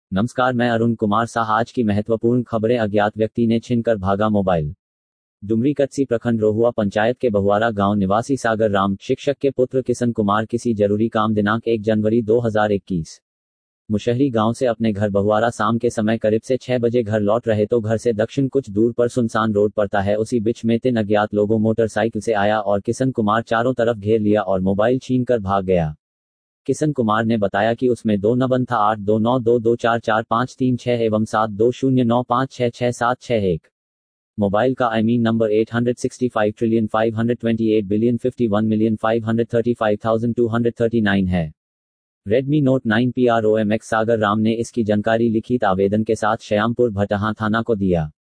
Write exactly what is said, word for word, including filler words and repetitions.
नमस्कार, मैं अरुण कुमार शाह। आज की महत्वपूर्ण खबरें। अज्ञात व्यक्ति ने छीनकर भागा मोबाइल। डुमरी कच्ची प्रखंड रोहुआ पंचायत के बहुआरा गांव निवासी सागर राम, शिक्षक के पुत्र किशन कुमार किसी जरूरी काम दिनांक एक जनवरी दो हज़ार इक्कीस मुशहरी गांव से अपने घर बहुआरा शाम के समय करीब से छह बजे घर लौट रहे तो घर से दक्षिण कुछ दूर पर सुनसान रोड पड़ता है। उसी बीच में तीन अज्ञात लोगों मोटरसाइकिल से आया और किशन कुमार चारों तरफ घेर लिया और मोबाइल छीनकर भाग गया। किशन कुमार ने बताया कि उसमें दो नंबर था आठ दो नौ दो दो चार चार पाँच तीन छह एवं सात दो शून्य नौ पाँच छह छह सात छह एक। मोबाइल का I mean number eight sixty five trillion five twenty eight billion fifty one million five thirty five thousand two thirty nine है। Redmi Note nine Pro Max. Sagar Ram ने इसकी जानकारी लिखित आवेदन के साथ श्यामपुर भटहां थाना को दिया।